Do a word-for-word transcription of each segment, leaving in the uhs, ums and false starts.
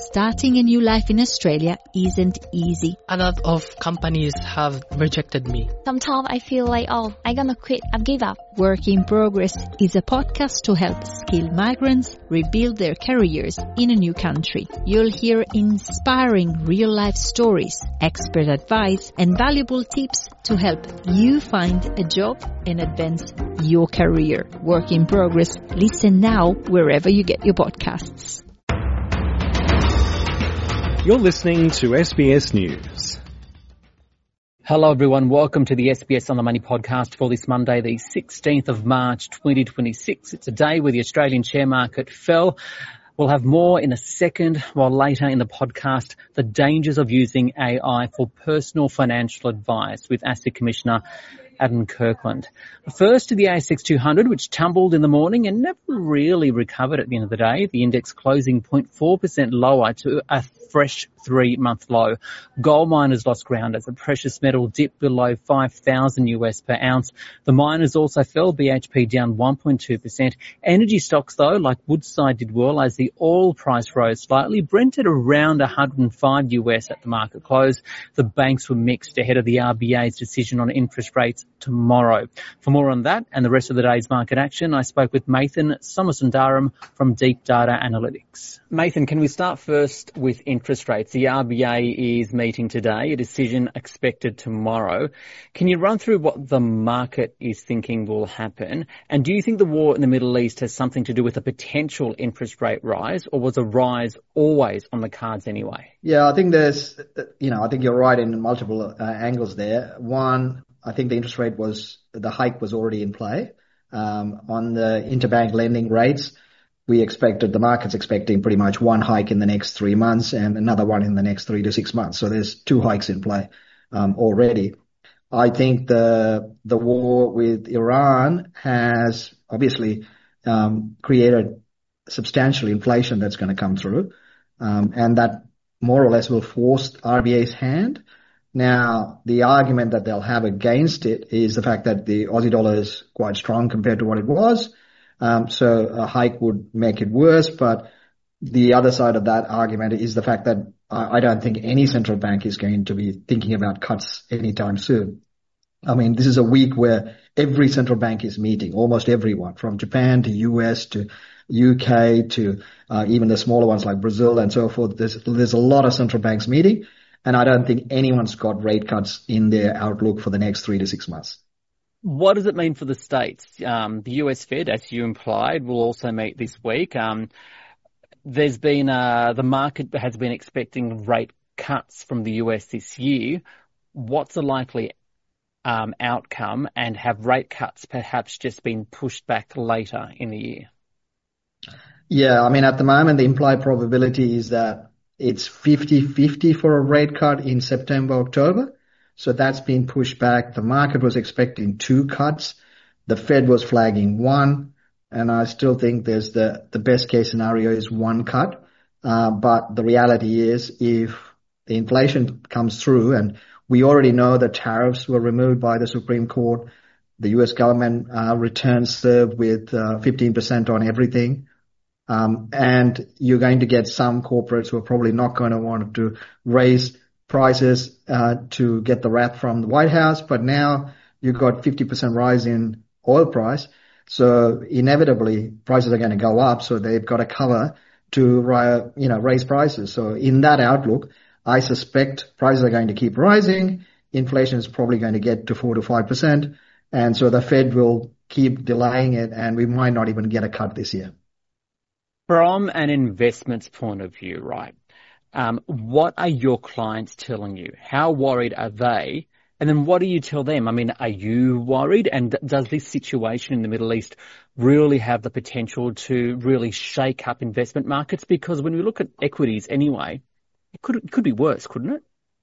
Starting a new life in Australia isn't easy. A lot of companies have rejected me. Sometimes I feel like, oh, I'm gonna quit, I've give up. Work in Progress is a podcast to help skilled migrants rebuild their careers in a new country. You'll hear inspiring real-life stories, expert advice, and valuable tips to help you find a job and advance your career. Work in Progress. Listen now wherever you get your podcasts. You're listening to S B S News. Hello everyone, welcome to the S B S On The Money podcast for this Monday, the sixteenth of March twenty twenty-six. It's a day where the Australian share market fell. We'll have more in a second, while later in the podcast, the dangers of using A I for personal financial advice with ASIC Commissioner Adam Kirkland. First to the A S X two hundred, which tumbled in the morning and never really recovered at the end of the day. The index closing zero point four percent lower to a fresh three-month low. Gold miners lost ground as the precious metal dipped below five thousand US per ounce. The miners also fell, B H P down one point two percent. Energy stocks, though, like Woodside, did well as the oil price rose slightly. Brent at around one hundred five US at the market close. The banks were mixed ahead of the R B A's decision on interest rates tomorrow. For more on that and the rest of the day's market action, I spoke with Mathan Somasundaram from Deep Data Analytics. Mathan, can we start first with interest rates? The R B A is meeting today, a decision expected tomorrow. Can you run through what the market is thinking will happen? And do you think the war in the Middle East has something to do with a potential interest rate rise, or was a rise always on the cards anyway? Yeah, I think there's, you know, I think you're right in multiple uh, angles there. One, I think the interest rate was, the hike was already in play. Um, on the interbank lending rates, we expected, the market's expecting pretty much one hike in the next three months and another one in the next three to six months. So there's two hikes in play um, already. I think the the war with Iran has obviously um, created substantial inflation that's going to come through, um, and that more or less will force R B A's hand. Now, the argument that they'll have against it is the fact that the Aussie dollar is quite strong compared to what it was. Um, so a hike would make it worse, but the other side of that argument is the fact that I, I don't think any central bank is going to be thinking about cuts anytime soon. I mean, this is a week where every central bank is meeting, almost everyone, from Japan to U S to U K to uh, even the smaller ones like Brazil and so forth. There's, there's a lot of central banks meeting, and I don't think anyone's got rate cuts in their outlook for the next three to six months. What does it mean for the States? Um, the U S Fed, as you implied, will also meet this week. Um, there's been, uh, the market has been expecting rate cuts from the U S this year. What's the likely um, outcome, and have rate cuts perhaps just been pushed back later in the year? Yeah, I mean, at the moment, the implied probability is that it's fifty-fifty for a rate cut in September, October. So that's been pushed back. The market was expecting two cuts. The Fed was flagging one. And I still think there's the, the best case scenario is one cut. Uh, but the reality is if the inflation comes through, and we already know that tariffs were removed by the Supreme Court, the U S government uh, returns served with uh, fifteen percent on everything. Um, and you're going to get some corporates who are probably not going to want to raise prices uh, to get the wrath from the White House, but now you've got fifty percent rise in oil price. So inevitably prices are going to go up. So they've got to cover to, you know, raise prices. So in that outlook, I suspect prices are going to keep rising. Inflation is probably going to get to four to five percent. And so the Fed will keep delaying it, and we might not even get a cut this year. From an investment's point of view, right? Um, what are your clients telling you? How worried are they? And then what do you tell them? I mean, are you worried? And does this situation in the Middle East really have the potential to really shake up investment markets? Because when we look at equities anyway, it could, it could be worse, couldn't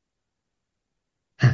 it?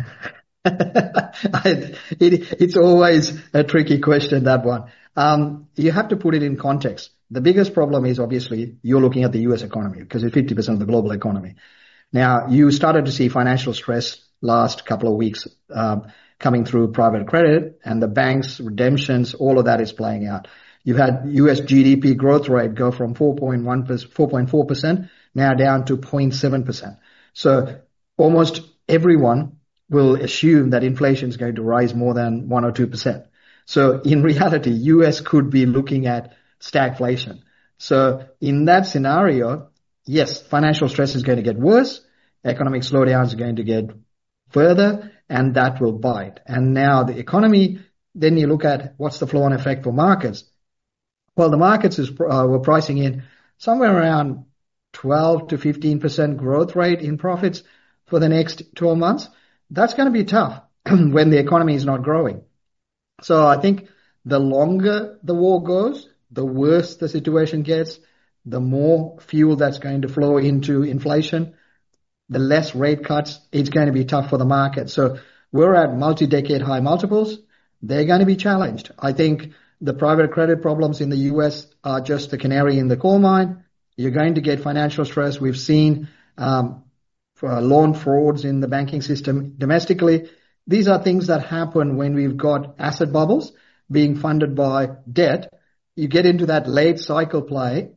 I, it? It's always a tricky question, that one. Um, you have to put it in context. The biggest problem is obviously you're looking at the U S economy because it's fifty percent of the global economy. Now, you started to see financial stress last couple of weeks um, coming through private credit, and the banks, redemptions, all of that is playing out. You've had U S G D P growth rate go from four point one percent, four point four percent now down to zero point seven percent. So almost everyone will assume that inflation is going to rise more than one or two percent. So in reality, U S could be looking at stagflation. So in that scenario, yes, financial stress is going to get worse. Economic slowdown is going to get further, and that will bite. And now the economy, then you look at what's the flow-on effect for markets. Well, the markets is, uh, were pricing in somewhere around twelve to fifteen percent growth rate in profits for the next twelve months. That's going to be tough when the economy is not growing. So I think the longer the war goes, the worse the situation gets, the more fuel that's going to flow into inflation, the less rate cuts, it's going to be tough for the market. So we're at multi-decade high multiples. They're going to be challenged. I think the private credit problems in the U S are just the canary in the coal mine. You're going to get financial stress. We've seen um, for loan frauds in the banking system domestically. These are things that happen when we've got asset bubbles being funded by debt. You get into that late cycle play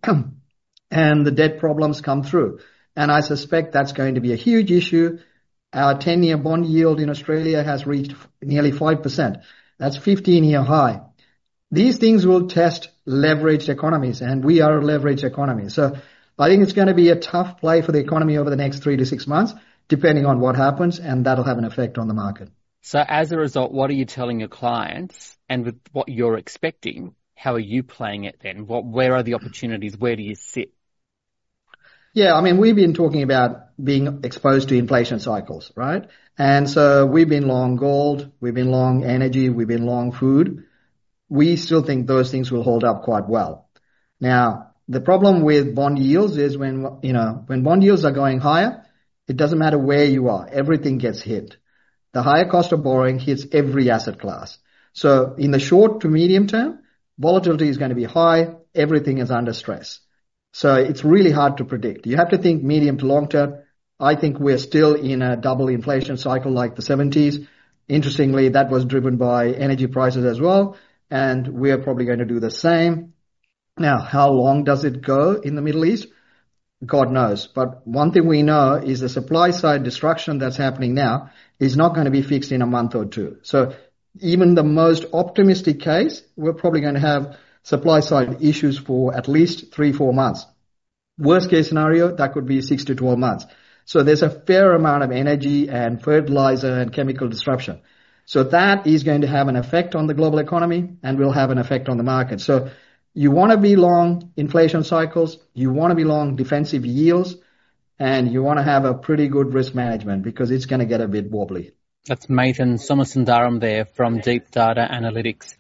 and the debt problems come through. And I suspect that's going to be a huge issue. Our ten-year bond yield in Australia has reached nearly five percent. That's fifteen-year high. These things will test leveraged economies, and we are a leveraged economy. So I think it's going to be a tough play for the economy over the next three to six months, depending on what happens, and that'll have an effect on the market. So as a result, what are you telling your clients? And with what you're expecting, how are you playing it then? What, where are the opportunities? Where do you sit? Yeah, I mean, we've been talking about being exposed to inflation cycles, right? And so we've been long gold, we've been long energy, we've been long food. We still think those things will hold up quite well. Now, the problem with bond yields is when, you know, when bond yields are going higher, it doesn't matter where you are, everything gets hit. The higher cost of borrowing hits every asset class. So in the short to medium term, volatility is going to be high, everything is under stress. So it's really hard to predict. You have to think medium to long term. I think we're still in a double inflation cycle like the seventies. Interestingly, that was driven by energy prices as well, and we're probably going to do the same. Now, how long does it go in the Middle East? God knows. But one thing we know is the supply side destruction that's happening now is not going to be fixed in a month or two. So even the most optimistic case, we're probably going to have supply side issues for at least three, four months. Worst case scenario, that could be six to twelve months. So there's a fair amount of energy and fertilizer and chemical disruption. So that is going to have an effect on the global economy and will have an effect on the market. So you want to be long inflation cycles, you want to be long defensive yields, and you want to have a pretty good risk management because it's going to get a bit wobbly. That's Mathan Somasundaram there from Deep Data Analytics.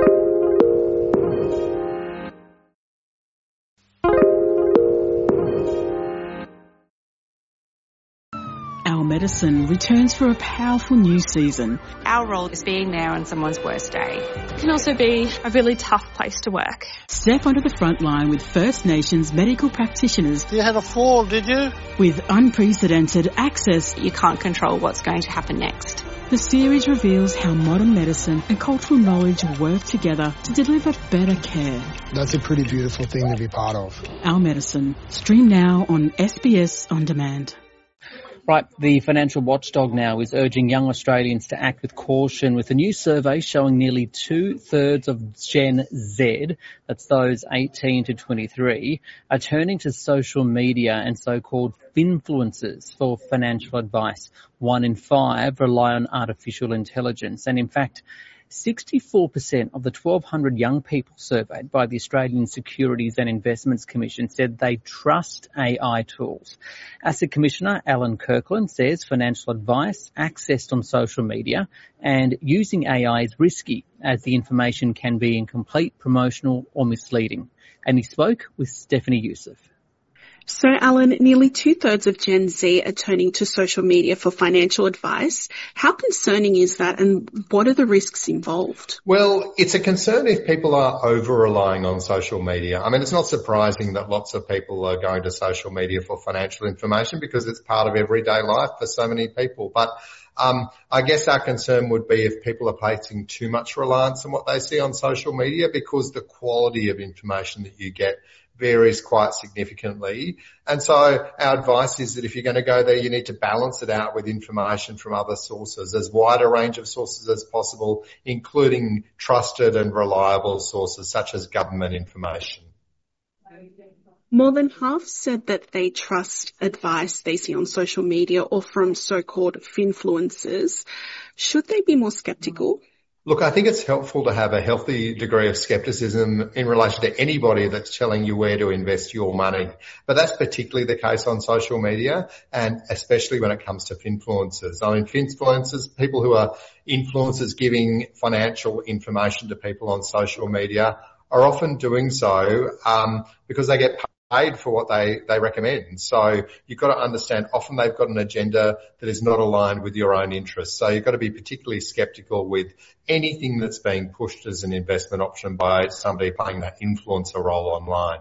Our Medicine returns for a powerful new season. Our role is being there on someone's worst day. It can also be a really tough place to work. Step onto the front line with First Nations medical practitioners. You had a fall, did you? With unprecedented access. You can't control what's going to happen next. The series reveals how modern medicine and cultural knowledge work together to deliver better care. That's a pretty beautiful thing to be part of. Our Medicine. Stream now on S B S On Demand. Right, the financial watchdog now is urging young Australians to act with caution with a new survey showing nearly two-thirds of Gen Z, that's those eighteen to twenty-three, are turning to social media and so-called finfluencers for financial advice. One in five rely on artificial intelligence, and in fact, sixty-four percent of the twelve hundred young people surveyed by the Australian Securities and Investments Commission said they trust A I tools. Asset Commissioner Alan Kirkland says financial advice accessed on social media and using A I is risky as the information can be incomplete, promotional or misleading. And he spoke with Stephanie Youssef. So, Alan, nearly two-thirds of Gen Z are turning to social media for financial advice. How concerning is that, and what are the risks involved? Well, it's a concern if people are over-relying on social media. I mean, it's not surprising that lots of people are going to social media for financial information because it's part of everyday life for so many people. But um, I guess our concern would be if people are placing too much reliance on what they see on social media, because the quality of information that you get varies quite significantly. And so our advice is that if you're going to go there, you need to balance it out with information from other sources, as wide a range of sources as possible, including trusted and reliable sources such as government information. More than half said that they trust advice they see on social media or from so-called finfluencers. Should they be more skeptical? Look, I think it's helpful to have a healthy degree of skepticism in relation to anybody that's telling you where to invest your money. But that's particularly the case on social media, and especially when it comes to finfluencers. I mean, finfluencers, people who are influencers giving financial information to people on social media, are often doing so um, because they get paid for what they, they recommend. So you've got to understand, often they've got an agenda that is not aligned with your own interests. So you've got to be particularly skeptical with anything that's being pushed as an investment option by somebody playing that influencer role online.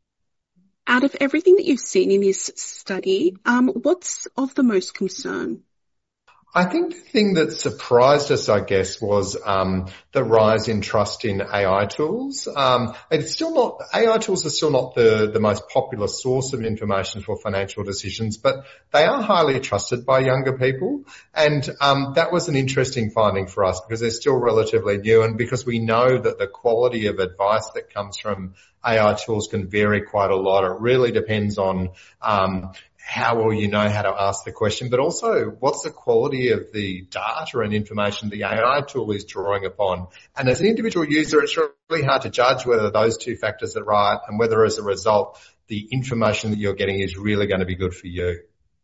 Out of everything that you've seen in this study, um, what's of the most concern? I think the thing that surprised us, I guess, was um, the rise in trust in A I tools. Um, it's still not, A I tools are still not the, the most popular source of information for financial decisions, but they are highly trusted by younger people. And um, that was an interesting finding for us because they're still relatively new, and because we know that the quality of advice that comes from A I tools can vary quite a lot. It really depends on um how well you know how to ask the question, but also what's the quality of the data and information the A I tool is drawing upon. And as an individual user, it's really hard to judge whether those two factors are right and whether as a result the information that you're getting is really going to be good for you.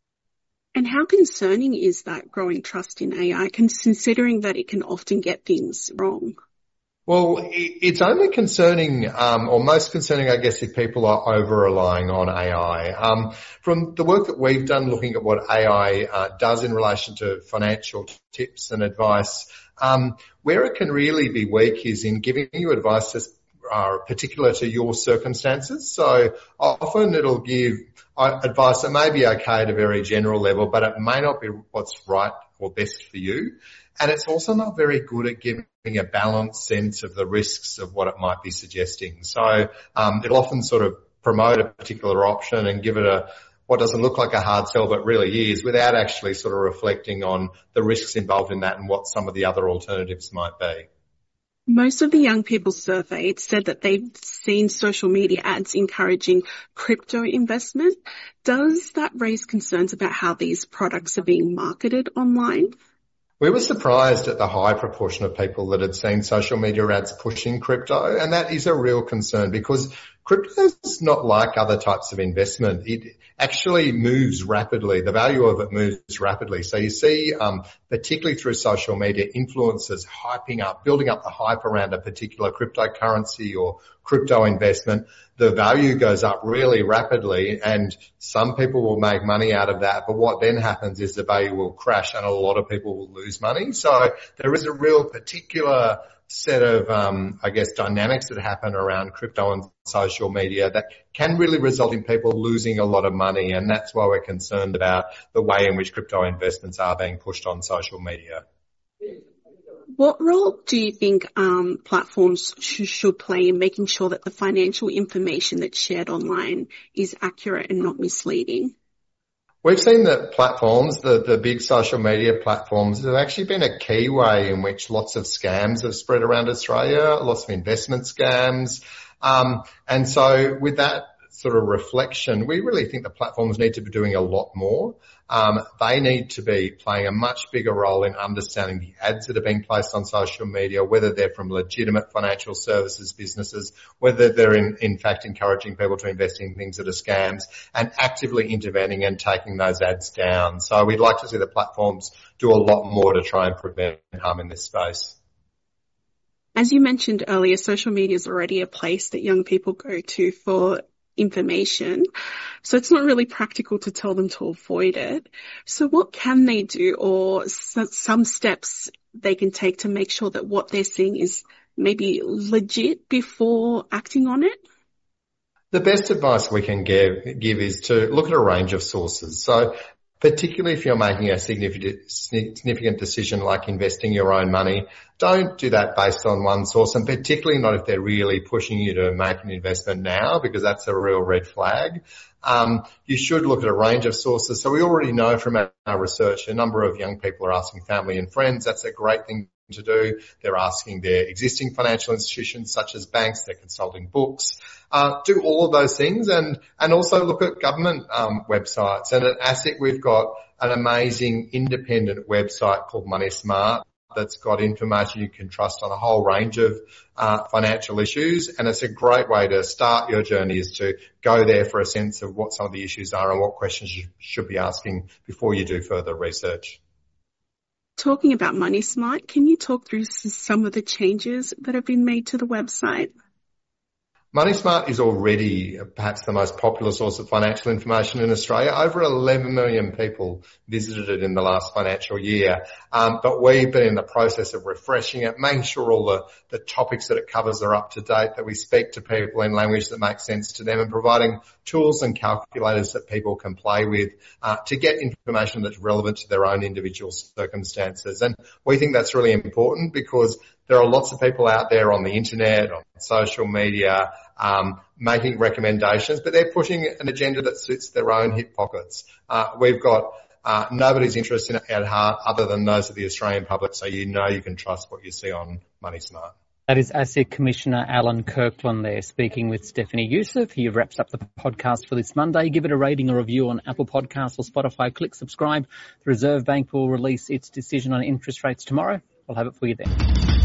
And how concerning is that growing trust in A I, considering that it can often get things wrong? Well, it's only concerning, um, or most concerning, I guess, if people are over-relying on A I. Um, from the work that we've done looking at what A I uh, does in relation to financial tips and advice, um, where it can really be weak is in giving you advice that's uh, particular to your circumstances. So often it'll give uh, advice that may be okay at a very general level, but it may not be what's right or best for you. And it's also not very good at giving a balanced sense of the risks of what it might be suggesting. So um, it'll often sort of promote a particular option and give it a what doesn't look like a hard sell but really is, without actually sort of reflecting on the risks involved in that and what some of the other alternatives might be. Most of the young people surveyed said that they've seen social media ads encouraging crypto investment. Does that raise concerns about how these products are being marketed online? We were surprised at the high proportion of people that had seen social media ads pushing crypto, and that is a real concern because crypto is not like other types of investment. It actually moves rapidly. The value of it moves rapidly. So you see, um, particularly through social media, influencers hyping up, building up the hype around a particular cryptocurrency or crypto investment. The value goes up really rapidly, and some people will make money out of that. But what then happens is the value will crash and a lot of people will lose money. So there is a real particular set of, um, I guess, dynamics that happen around crypto and social media that can really result in people losing a lot of money. And that's why we're concerned about the way in which crypto investments are being pushed on social media. What role do you think um, platforms sh- should play in making sure that the financial information that's shared online is accurate and not misleading? We've seen that platforms, the, the big social media platforms, have actually been a key way in which lots of scams have spread around Australia, lots of investment scams. Um, and so with that sort of reflection, we really think the platforms need to be doing a lot more. Um, they need to be playing a much bigger role in understanding the ads that are being placed on social media, whether they're from legitimate financial services businesses, whether they're in, in fact encouraging people to invest in things that are scams, and actively intervening and taking those ads down. So we'd like to see the platforms do a lot more to try and prevent harm in this space. As you mentioned earlier, social media is already a place that young people go to for information. So it's not really practical to tell them to avoid it. So what can they do, or s- some steps they can take to make sure that what they're seeing is maybe legit before acting on it? The best advice we can give, give is to look at a range of sources. So particularly if you're making a significant, significant decision like investing your own money. Don't do that based on one source, and particularly not if they're really pushing you to make an investment now, because that's a real red flag. Um, you should look at a range of sources. So we already know from our, our research a number of young people are asking family and friends. That's a great thing to do. They're asking their existing financial institutions such as banks. They're consulting books. Uh, do all of those things, and and also look at government um, websites. And at ASIC we've got an amazing independent website called Money Smart that's got information you can trust on a whole range of uh, financial issues, and it's a great way to start your journey, is to go there for a sense of what some of the issues are and what questions you should be asking before you do further research. Talking about Money Smart, can you talk through some of the changes that have been made to the website? Money Smart is already perhaps the most popular source of financial information in Australia. Over eleven million people visited it in the last financial year. Um, but we've been in the process of refreshing it, making sure all the, the topics that it covers are up to date, that we speak to people in language that makes sense to them, and providing tools and calculators that people can play with uh, to get information that's relevant to their own individual circumstances. And we think that's really important, because there are lots of people out there on the internet, on social media, um, making recommendations, but they're pushing an agenda that suits their own hip pockets. Uh, we've got uh, nobody's interest in it at heart other than those of the Australian public, so you know you can trust what you see on Money Smart. That is ASIC Commissioner Alan Kirkland there speaking with Stephanie Youssef. He wraps up the podcast for this Monday. Give it a rating or review on Apple Podcasts or Spotify. Click subscribe. The Reserve Bank will release its decision on interest rates tomorrow. I'll have it for you then.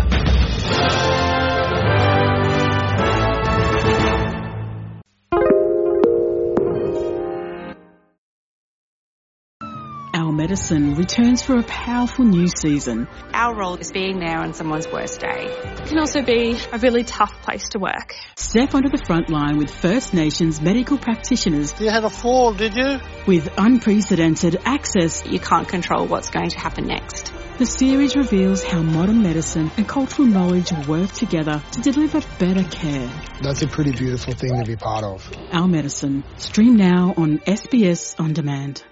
Our Medicine returns for a powerful new season. Our role is being there on someone's worst day. It can also be a really tough place to work. Step onto the front line with First Nations medical practitioners. You had a fall, did you? With unprecedented access. You can't control what's going to happen next. The series reveals how modern medicine and cultural knowledge work together to deliver better care. That's a pretty beautiful thing to be part of. Our Medicine. Stream now on S B S On Demand.